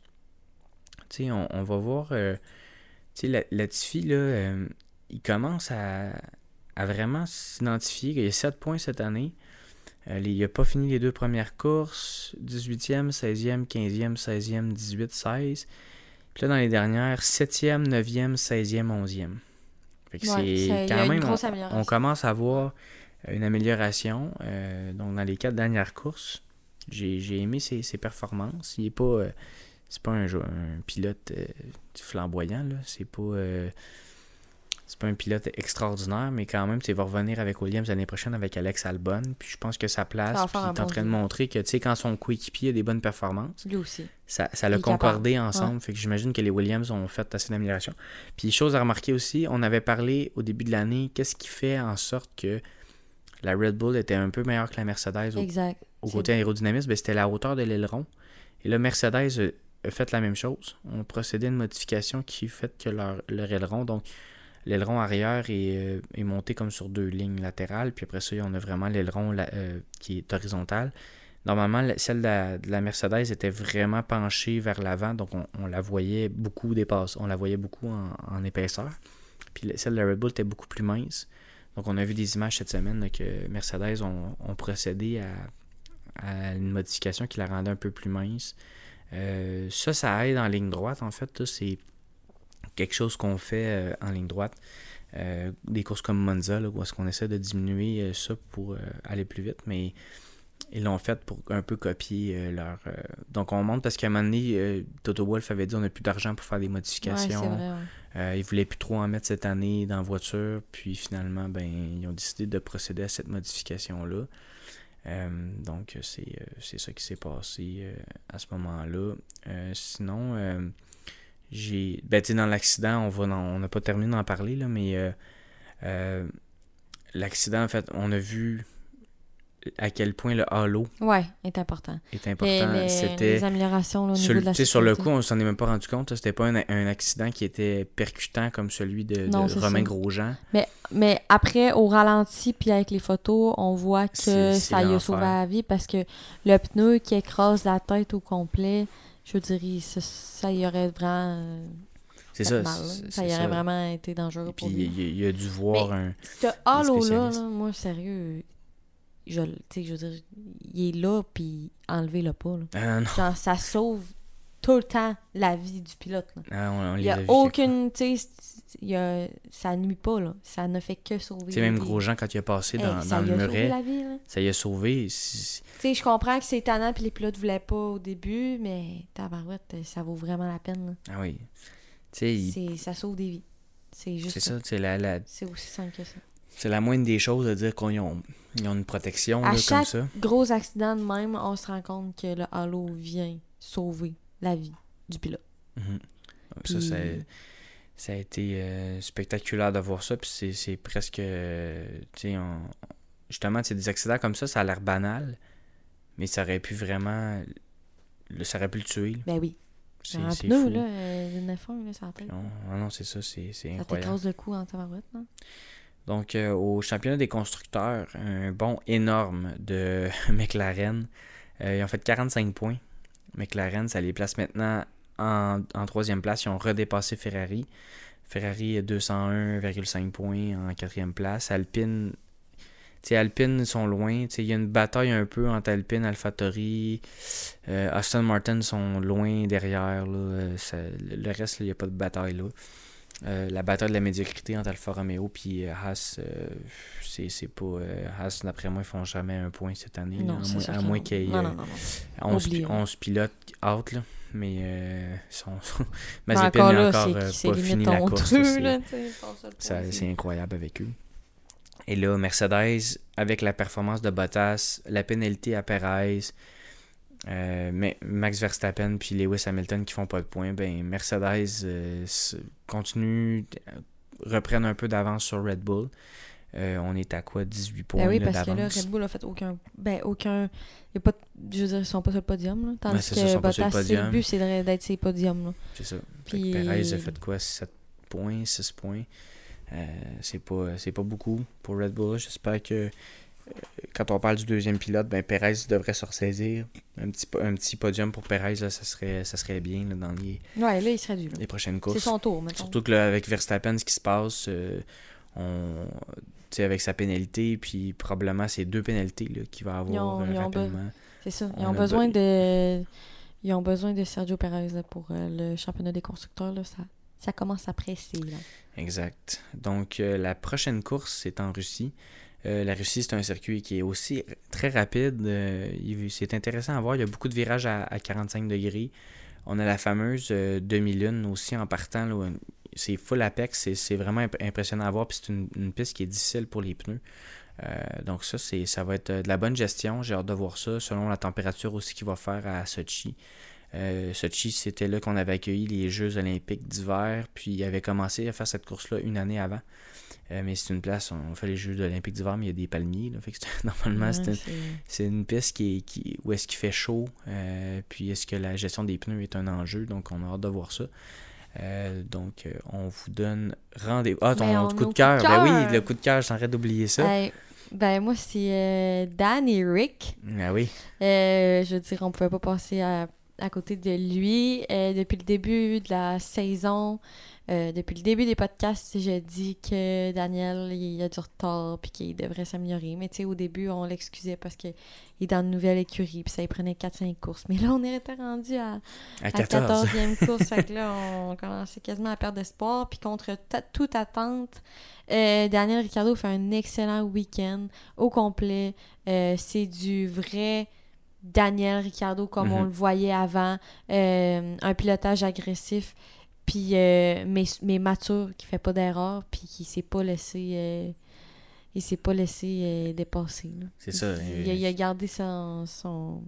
tu sais, on, on va voir, euh, tu sais, la- Latifi là, euh, il commence à, à vraiment s'identifier. Il y a sept points cette année. Euh, les- il n'a pas fini les deux premières courses. dix-huitième, seizième, quinzième, seizième, dix-huit, seize. Puis là, dans les dernières, septième, neuvième, seizième, onzième. Fait que Ouais, c'est ça- il y a quand une même, grosse on, amélioration. on commence à voir une amélioration. Euh, donc, dans les quatre dernières courses, j'ai, j'ai aimé ses, ses performances. Il est pas... Euh, c'est pas un, un pilote euh, flamboyant, là. C'est pas... Euh, c'est pas un pilote extraordinaire, mais quand même, tu va revenir avec Williams l'année prochaine avec Alex Albon. Puis je pense que sa place, puis il est en train de montrer que, tu sais, quand son coéquipier a des bonnes performances, lui aussi. Ça, ça l'a concordé ensemble. Ouais. Fait que j'imagine que les Williams ont fait assez d'amélioration. Puis, chose à remarquer aussi, on avait parlé au début de l'année, qu'est-ce qui fait en sorte que la Red Bull était un peu meilleure que la Mercedes au, exact. au côté aérodynamisme? Ben, c'était la hauteur de l'aileron. Et là, Mercedes a fait la même chose. On a procédé à une modification qui fait que leur, leur aileron, donc l'aileron arrière est, euh, est monté comme sur deux lignes latérales. Puis après ça, on a vraiment l'aileron euh, qui est horizontal. Normalement, celle de la, de la Mercedes était vraiment penchée vers l'avant, donc on, on la voyait beaucoup dépasser, on la voyait beaucoup en, en épaisseur. Puis celle de la Red Bull était beaucoup plus mince. Donc on a vu des images cette semaine là, que Mercedes ont, ont procédé à, à une modification qui la rendait un peu plus mince. Euh, ça, ça aide en ligne droite, en fait. Là, c'est quelque chose qu'on fait euh, en ligne droite. Euh, des courses comme Monza, là, où est-ce qu'on essaie de diminuer euh, ça pour euh, aller plus vite, mais ils l'ont fait pour un peu copier euh, leur... Euh... Donc, on monte parce qu'à un moment donné, euh, Toto Wolff avait dit on n'a plus d'argent pour faire des modifications. Ouais, c'est vrai, ouais. euh, ils ne voulaient plus trop en mettre cette année dans la voiture. Puis finalement, ben, ils ont décidé de procéder à cette modification-là. Euh, donc, c'est, euh, c'est ça qui s'est passé euh, à ce moment-là. Euh, sinon, euh, j'ai... Ben, tu sais, dans l'accident, on va dans... on n'a pas terminé d'en parler, là, mais euh, euh, l'accident, en fait, on a vu à quel point le halo ouais, est important. Est important. Les, les, c'était les améliorations là, au sur, niveau de la sécurité. Sur le coup, on s'en est même pas rendu compte. Là, c'était pas un, un accident qui était percutant comme celui de, non, de Romain ça. Grosjean. Mais, mais après, au ralenti puis avec les photos, on voit que c'est, c'est ça y a sauvé la vie parce que le pneu qui écrase la tête au complet, je dirais, ça, ça y aurait vraiment... C'est ça. Mal, c'est, ça c'est y aurait ça. vraiment été dangereux Et pour puis, lui. il, il a dû voir mais un... Ce halo-là, là, moi, sérieux... Je, je veux dire, il est là, puis enlevez-le pas. Là. Ah, non. Genre, ça sauve tout le temps la vie du pilote. Là. Ah, on, on il n'y a, a aucune... Tu sais, ça nuit pas. Là. Ça ne fait que sauver. Tu sais, même Grosjean, quand il a passé dans, hey, dans le muret, la vie, là. ça y a sauvé. Tu sais, je comprends que c'est tannant, puis les pilotes ne voulaient pas au début, mais tabarouette, ça vaut vraiment la peine. Là. Ah oui. Tu sais, il... Ça sauve des vies. C'est juste c'est ça. ça. C'est, la, la... c'est aussi simple que ça. C'est la moindre des choses de dire qu'ils ont, ils ont une protection à là, chaque comme ça. Gros accident de même, on se rend compte que le halo vient sauver la vie du pilote. Mm-hmm. Puis... Ça, ça, ça a été euh, spectaculaire de voir ça. Puis c'est, c'est presque... Euh, tu sais, on... justement, c'est des accidents comme ça, ça a l'air banal, mais ça aurait pu vraiment... Ça aurait pu le tuer. Là. Ben oui. C'est, un c'est pneu, fou. là, euh, neuf un, là, ça appelle. Non, non, non, c'est ça, c'est, c'est incroyable. Ça t'écrase le cou en tabarouette, non? Donc, euh, au championnat des constructeurs, un bond énorme de McLaren. Euh, ils ont fait quarante-cinq points. McLaren, ça les place maintenant en, en troisième place. Ils ont redépassé Ferrari. Ferrari, deux cent un virgule cinq points en quatrième place. Alpine, tu sais, Alpine sont loin. Il y a une bataille un peu entre Alpine, AlphaTauri. Euh, Aston Martin sont loin derrière. Là. Ça, le reste, il n'y a pas de bataille là. Euh, la bataille de la médiocrité entre Alfa Romeo et Haas, euh, c'est, c'est pas... Euh, Haas, d'après moi, ils font jamais un point cette année. Non, là, c'est à, sûr moins, à moins qu'il y ait euh, onze, onze pilotes out, là, mais euh, sont... Mazepin encore n'est là, encore c'est, euh, c'est pas fini la course. Truc, c'est, là, ça, c'est, c'est incroyable avec eux. Et là, Mercedes, avec la performance de Bottas, la pénalité à Perez... Euh, mais Max Verstappen puis Lewis Hamilton qui font pas de points, ben Mercedes euh, continue, reprennent un peu d'avance sur Red Bull. Euh, on est à quoi, dix-huit points ben oui, là, parce d'avance. que là, Red Bull a fait aucun... Ben, aucun... Y a pas, je veux dire, ils sont pas sur le podium, là. Tandis ben, c'est que ça, Bottas, c'est le but, c'est d'être sur les podiums, là. C'est ça. Puis... Perez a fait quoi, sept points, six points. Euh, c'est pas, c'est pas beaucoup pour Red Bull. J'espère que quand on parle du deuxième pilote, ben Perez devrait se ressaisir. Un petit, un petit podium pour Perez, là, ça, serait, ça serait bien là, dans les, ouais, là, il serait dû, là. les prochaines courses. C'est son tour, maintenant. Surtout que là, avec Verstappen, ce qui se passe, euh, on, avec sa pénalité, puis probablement ces deux pénalités là, qu'il va avoir ils ont, euh, ils ont rapidement. Be- c'est ça. Ils ont besoin be- de... Ils ont besoin de Sergio Perez là, pour euh, le championnat des constructeurs. Là, ça, ça commence à presser. Là. Exact. Donc, euh, la prochaine course, c'est en Russie. Euh, la Russie, c'est un circuit qui est aussi très rapide. Euh, il, c'est intéressant à voir. Il y a beaucoup de virages à, à quarante-cinq degrés. On a la fameuse euh, demi-lune aussi en partant. Là, où c'est full apex. C'est, c'est vraiment imp- impressionnant à voir. Puis c'est une, une piste qui est difficile pour les pneus. Euh, donc ça, c'est, ça va être de la bonne gestion. J'ai hâte de voir ça. Selon la température aussi qu'il va faire à Sochi. Euh, Sochi, c'était là qu'on avait accueilli les Jeux olympiques d'hiver. Puis il avait commencé à faire cette course-là une année avant. Euh, mais c'est une place, on fait les Jeux olympiques d'hiver, mais il y a des palmiers. Là, fait que c'est, normalement, ouais, c'est, une, c'est... c'est une piste qui est, qui, où est-ce qu'il fait chaud. Euh, puis est-ce que la gestion des pneus est un enjeu. Donc, on a hâte de voir ça. Euh, donc, euh, on vous donne rendez-vous. Ah, ton coup de cœur. Ben oui, le coup de cœur, j'arrête d'oublier ça. Hey, ben moi, c'est euh, Dan et Rick. Ah oui. Euh, je veux dire, on pouvait pas passer à, à côté de lui. Euh, depuis le début de la saison... Euh, depuis le début des podcasts, je dis que Daniel, il a du retard puis qu'il devrait s'améliorer. Mais tu sais, au début, on l'excusait parce qu'il est dans une nouvelle écurie puis ça lui prenait quatre cinq courses. Mais là, on était rendu à, à, à quatorzième course. Fait que là, on commençait quasiment à perdre espoir. Puis contre ta- toute attente, euh, Daniel Ricciardo fait un excellent week-end au complet. Euh, c'est du vrai... Daniel Ricciardo comme mm-hmm. on le voyait avant. Euh, un pilotage agressif. Puis, euh, mais, mais mature, qui fait pas d'erreur, puis qui s'est pas laissé, euh, il s'est pas laissé euh, dépasser. Là. C'est ça. Il, il, a, il a gardé son, son,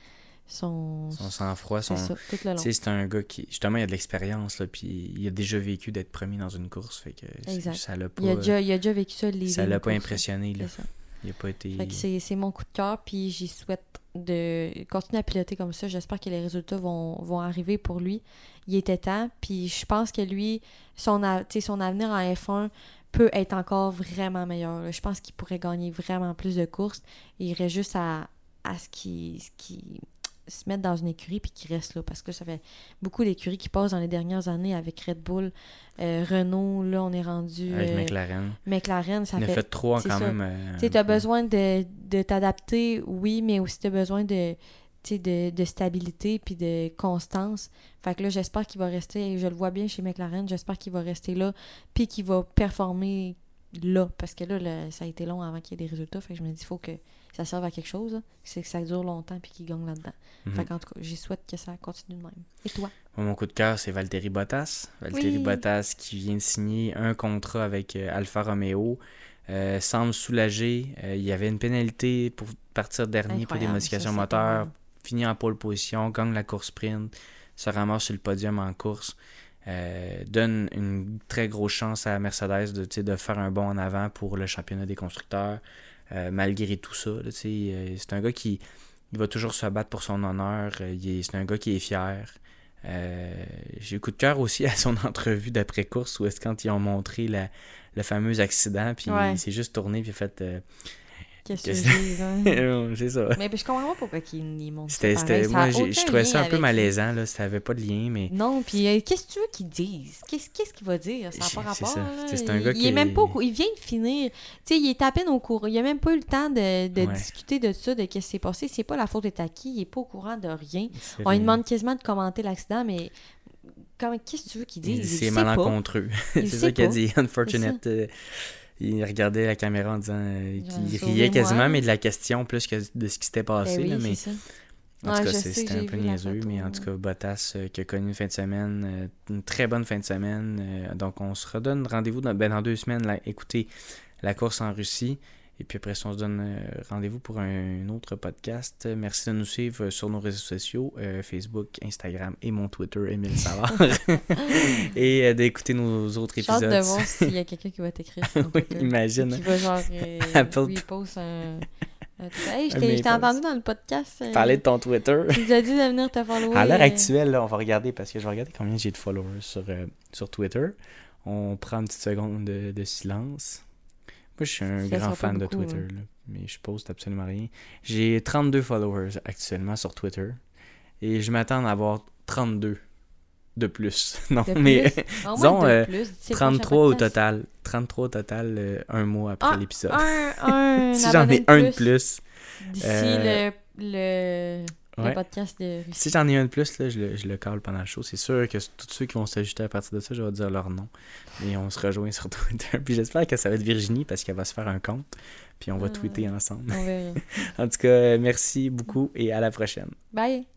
son, son sang-froid. Son... C'est ça, tout le long. C'est un gars qui, justement, il a de l'expérience, là, puis il a déjà vécu d'être premier dans une course, fait que exact. Ça l'a pas... Il a déjà, il a déjà vécu ça, les ça l'a pas courses, impressionné, là. C'est ça. Il a pas été... Fait que c'est, c'est mon coup de cœur, puis j'y souhaite de continuer à piloter comme ça. J'espère que les résultats vont, vont arriver pour lui. Il était temps, puis je pense que lui, son, a, son avenir en F un peut être encore vraiment meilleur. Là. Je pense qu'il pourrait gagner vraiment plus de courses. Il irait juste à, à ce qu'il, ce qu'il se mette dans une écurie puis qu'il reste là. Parce que ça fait beaucoup d'écuries qui passent dans les dernières années avec Red Bull, euh, Renault, là, on est rendu... Avec euh, McLaren. McLaren, ça fait... Il a fait trois quand ça. même. Euh, tu as besoin de, de t'adapter, oui, mais aussi tu as besoin de... De, de stabilité puis de constance. Fait que là, j'espère qu'il va rester, et je le vois bien chez McLaren, j'espère qu'il va rester là puis qu'il va performer là. Parce que là, le, ça a été long avant qu'il y ait des résultats. Fait que je me dis, il faut que ça serve à quelque chose. Là. C'est que ça dure longtemps puis qu'il gagne là-dedans. Mm-hmm. Fait qu'en tout cas, j'y souhaite que ça continue de même. Et toi? Mon coup de cœur, c'est Valtteri Bottas. Valtteri oui. Bottas qui vient de signer un contrat avec euh, Alfa Romeo. Euh, semble soulagé. Euh, il y avait une pénalité pour partir dernier Incroyable, pour des modifications ça, moteurs. Finit en pole position, gagne la course sprint, se ramasse sur le podium en course, euh, donne une très grosse chance à Mercedes de, de faire un bond en avant pour le championnat des constructeurs, euh, malgré tout ça. Là, euh, c'est un gars qui il va toujours se battre pour son honneur, il est, c'est un gars qui est fier. Euh, j'ai eu coup de cœur aussi à son entrevue d'après-course où est-ce quand ils ont montré la, le fameux accident, puis ouais. il s'est juste tourné puis il a fait... Euh, Qu'est-ce que je dis, c'est ça. Mais je comprends pas pourquoi ils il montrent c'était, ça c'était, ça moi, j'ai, je trouvais ça un peu malaisant, là, ça avait pas de lien, mais... Non, puis euh, qu'est-ce que tu veux qu'ils disent? Qu'est-ce, qu'est-ce qu'il va dire? Ça n'a pas rapport, c'est ça. Là. C'est, c'est un gars il, qui... Il, est même pas au... il vient de finir. Tu sais, il est à peine au courant. Il a même pas eu le temps de, de ouais. discuter de ça, de ce qui s'est passé. C'est pas la faute est à qui. Il est pas au courant de rien. C'est On rien. lui demande quasiment de commenter l'accident, mais... Comment, qu'est-ce que tu veux qu'il dise? C'est malencontreux. c'est ça qu'il a dit. Unfortunate... Il regardait la caméra en disant euh, qu'il riait quasiment, moi. mais de la question plus que de ce qui s'était passé. Ben oui, là, mais... c'est ça. En ouais, tout cas, c'est, c'était un peu niaiseux, mais en tout cas, Bottas euh, qui a connu une fin de semaine, euh, une très bonne fin de semaine. Euh, donc, on se redonne rendez-vous dans, ben, dans deux semaines. Là, écoutez la course en Russie. Et puis après ça, on se donne euh, rendez-vous pour un, un autre podcast. Merci de nous suivre sur nos réseaux sociaux, euh, Facebook, Instagram et mon Twitter, Émile Savard. et euh, d'écouter nos autres épisodes. J'ai hâte de voir s'il y a quelqu'un qui va t'écrire sur oui, imagine. Qui va genre euh, Apple... repost un... Hey, je t'ai, je t'ai entendu dans le podcast. Euh, Parler de ton Twitter. Tu nous as dit de venir te follower. À l'heure actuelle, là, on va regarder parce que je vais regarder combien j'ai de followers sur, euh, sur Twitter. On prend une petite seconde de, de silence. Moi, je suis un ça grand fan beaucoup, de Twitter, hein. là, mais je poste absolument rien. J'ai trente-deux followers actuellement sur Twitter et je m'attends à avoir trente-deux de plus. Non, de mais plus? disons de euh, plus, trente-trois au total. trente-trois au total, euh, un mois après ah, l'épisode. Un, un si j'en ai un de plus. D'ici euh, le, le... le Ouais. podcast de Russie. Si j'en ai un de plus, là, je, le, je le cale pendant le show. C'est sûr que tous ceux qui vont s'ajouter à partir de ça, je vais dire leur nom. Et on se rejoint sur Twitter. Puis j'espère que ça va être Virginie parce qu'elle va se faire un compte. Puis on va Ah. tweeter ensemble. On verra. En tout cas, merci beaucoup et à la prochaine. Bye!